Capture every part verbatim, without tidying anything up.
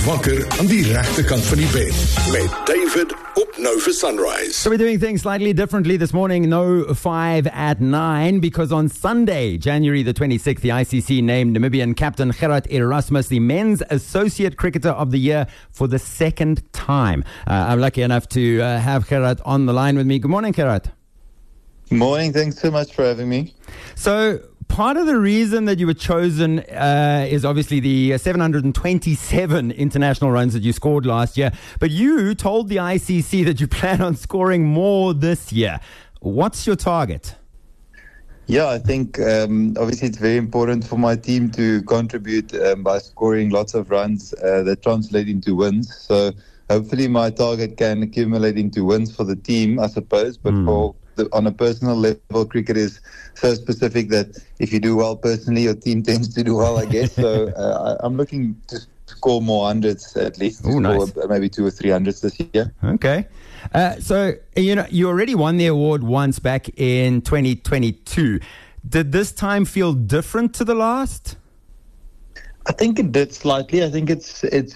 wakker aan die regte kant van die bed met David op Nova Sunrise. So we're doing things slightly differently this morning. No five at nine, because on Sunday, January the twenty-sixth, the I C C named Namibian captain Gerard Erasmus the Men's Associate Cricketer of the Year for the second time. Uh, I'm lucky enough to uh, have Gerard on the line with me. Good morning, Gerard. Morning. Thanks so much for having me. So part of the reason that you were chosen uh, is obviously the seven hundred twenty-seven international runs that you scored last year. But you told the I C C that you plan on scoring more this year. What's your target? Yeah, I think um, obviously it's very important for my team to contribute um, by scoring lots of runs uh, that translate into wins. So hopefully my target can accumulate into wins for the team, I suppose. But mm. for the, on a personal level, cricket is so specific that if you do well personally, your team tends to do well, I guess. So uh, I'm looking to score more hundreds at least. Ooh, nice. Score maybe two or three hundreds this year. Okay. Uh, so, you know, you already won the award once back in twenty twenty-two. Did this time feel different to the last? I think it did slightly. I think it's, it's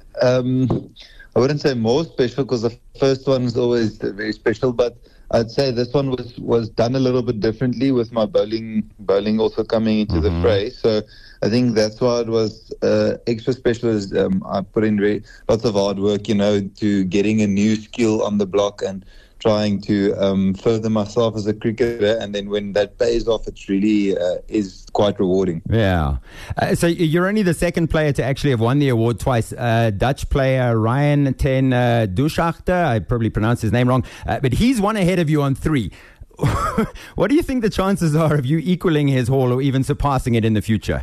um, I wouldn't say more special because the first one is always very special, but I'd say this one was, was done a little bit differently with my bowling bowling also coming into mm-hmm. the fray. So I think that's why it was uh, extra special. Is, um, I put in re- lots of hard work, you know, to getting a new skill on the block and trying to um, further myself as a cricketer. And then when that pays off, it really uh, is quite rewarding. Yeah. Uh, so you're only the second player to actually have won the award twice. Uh, Dutch player Ryan ten uh, Duschachter, I probably pronounced his name wrong, uh, but he's one ahead of you on three. What do you think the chances are of you equaling his haul or even surpassing it in the future?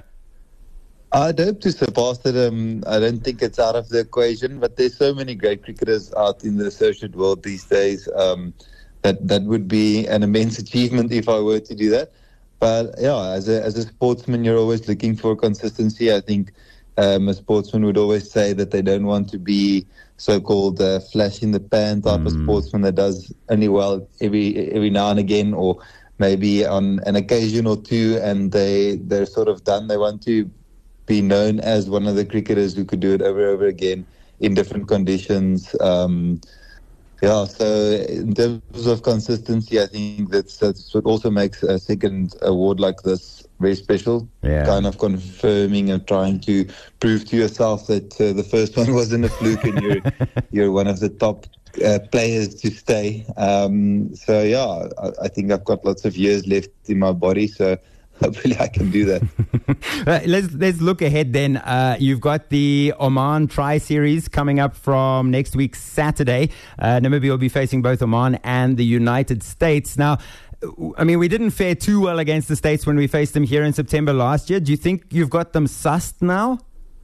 I'd hope to surpass it. Um, I don't think it's out of the equation, but there's so many great cricketers out in the associate world these days um, that that would be an immense achievement if I were to do that. But yeah, as a as a sportsman, you're always looking for consistency. I think um, a sportsman would always say that they don't want to be so-called uh, flash in the pan type mm. of sportsman that does only well every every now and again, or maybe on an occasion or two, and they they're sort of done. They want to be known as one of the cricketers who could do it over and over again in different conditions. Um, yeah, so in terms of consistency, I think that's, that's what also makes a second award like this very special. Yeah. Kind of confirming and trying to prove to yourself that uh, the first one wasn't a fluke and you're, you're one of the top uh, players to stay. Um, so yeah, I, I think I've got lots of years left in my body, so hopefully I can do that. let's let's look ahead then. Uh, you've got the Oman Tri-Series coming up from next week Saturday. Uh, Namibia will be facing both Oman and the United States. Now, I mean, we didn't fare too well against the States when we faced them here in September last year. Do you think you've got them sussed now?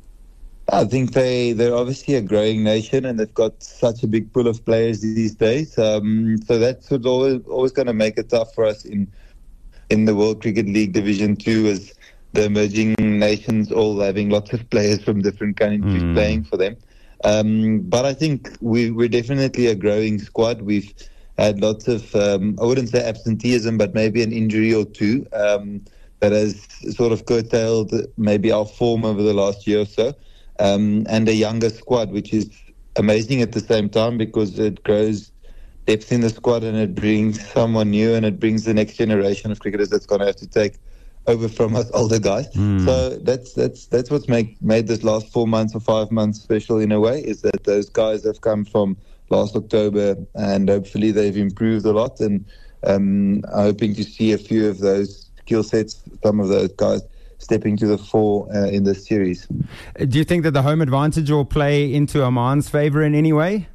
I think they, they're obviously a growing nation and they've got such a big pool of players these days. Um, so that's what's always, always going to make it tough for us in in the World Cricket League Division two, as the emerging nations all having lots of players from different countries mm. playing for them. Um, but I think we, we're definitely a growing squad. We've had lots of, um, I wouldn't say absenteeism, but maybe an injury or two um, that has sort of curtailed maybe our form over the last year or so. Um, and a younger squad, which is amazing at the same time because it grows depth in the squad and it brings someone new and it brings the next generation of cricketers that's going to have to take over from us older guys. Mm. So that's that's that's what's make, made this last four months or five months special in a way, is that those guys have come from last October and hopefully they've improved a lot, and um, I'm hoping to see a few of those skill sets, some of those guys stepping to the fore uh, in this series. Do you think that the home advantage will play into Oman's favour in any way?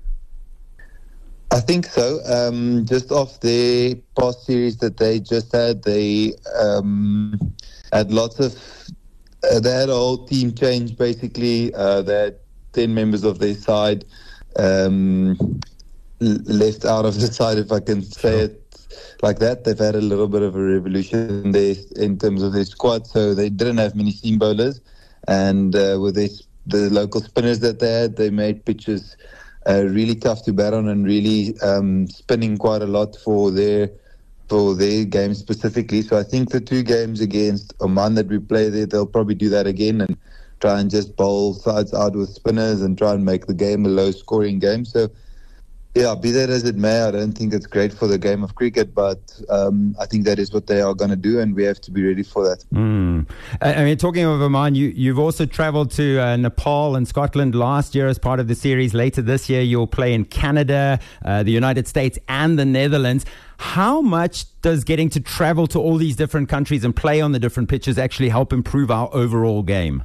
I think so. Um, just off the past series that they just had, they um, had lots of. Uh, they had a whole team change basically. Uh, they had ten members of their side um, l- left out of the side, if I can say sure. it like that. They've had a little bit of a revolution there in terms of their squad, so they didn't have many seam bowlers, and uh, with their, the local spinners that they had, they made pitches Uh, really tough to bat on and really um, spinning quite a lot for their for their game specifically. So I think the two games against Oman that we play there, they'll probably do that again. And try and just bowl sides out with spinners and try and make the game a low-scoring game. So, yeah, be that as it may, I don't think it's great for the game of cricket, but um, I think that is what they are going to do, and we have to be ready for that. Mm. I mean, talking of Oman, you, you've also travelled to uh, Nepal and Scotland last year as part of the series. Later this year, you'll play in Canada, uh, the United States, and the Netherlands. How much does getting to travel to all these different countries and play on the different pitches actually help improve our overall game?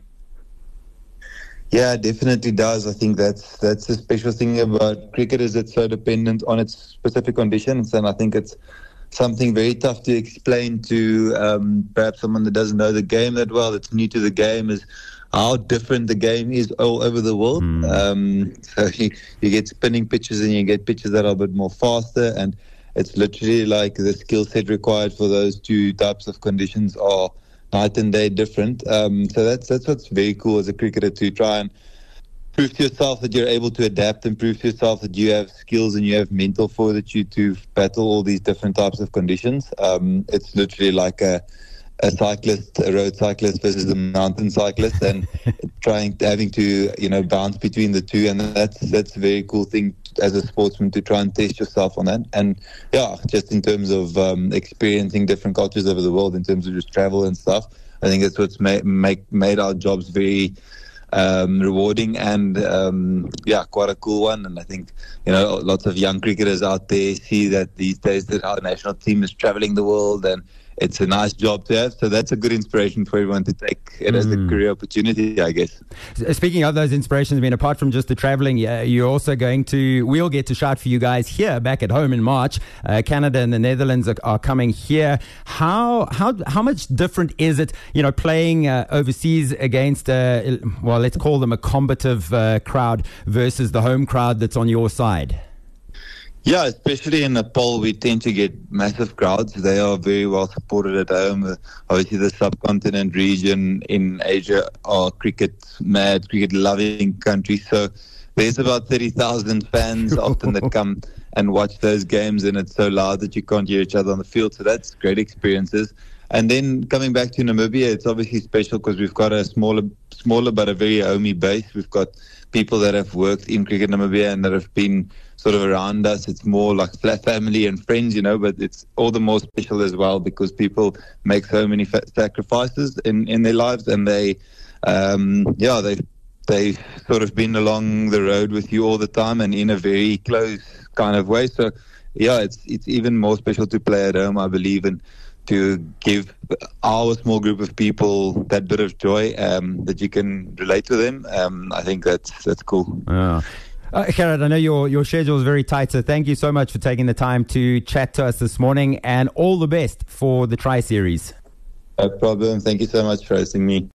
Yeah, it definitely does. I think that's that's the special thing about cricket, is it's so dependent on its specific conditions, and I think it's something very tough to explain to um, perhaps someone that doesn't know the game that well, that's new to the game, is how different the game is all over the world. Mm. Um, so you, you get spinning pitches and you get pitches that are a bit more faster, and it's literally like the skill set required for those two types of conditions are night and day different. Um, so that's that's what's very cool as a cricketer, to try and prove to yourself that you're able to adapt and prove to yourself that you have skills and you have mental fortitude to battle all these different types of conditions. Um, it's literally like a, a cyclist, a road cyclist versus a mountain cyclist, and trying having to you know bounce between the two, and that's that's a very cool thing as a sportsman, to try and test yourself on that. And yeah, just in terms of um, experiencing different cultures over the world, in terms of just travel and stuff, I think that's what's made make, made our jobs very um, rewarding and um, yeah, quite a cool one. And I think you know lots of young cricketers out there see that these days that our national team is traveling the world, and it's a nice job to have. So that's a good inspiration for everyone to take it mm. as a career opportunity, I guess. Speaking of those inspirations, I mean, apart from just the traveling, you're also going to, we'll get to shout for you guys here back at home in March. Uh, Canada and the Netherlands are, are coming here. How how how much different is it, you know, playing uh, overseas against, uh, well, let's call them a combative uh, crowd versus the home crowd that's on your side? Yeah, especially in Nepal, we tend to get massive crowds. They are very well supported at home. Uh, obviously, the subcontinent region in Asia are cricket mad, cricket loving countries. So there's about thirty thousand fans often that come and watch those games, and it's so loud that you can't hear each other on the field. So that's great experiences. And then coming back to Namibia, it's obviously special because we've got a smaller, smaller but a very homey base. We've got people that have worked in cricket Namibia and that have been sort of around us. It's more like family and friends, you know, but it's all the more special as well because people make so many fa- sacrifices in, in their lives, and they, um, yeah, they they've sort of been along the road with you all the time and in a very close kind of way. So, yeah, it's it's even more special to play at home, I believe, and to give our small group of people that bit of joy um, that you can relate to them. Um, I think that's that's cool. Yeah. Uh, Gerard, I know your, your schedule is very tight, so thank you so much for taking the time to chat to us this morning, and all the best for the Tri Series. No problem. Thank you so much for hosting me.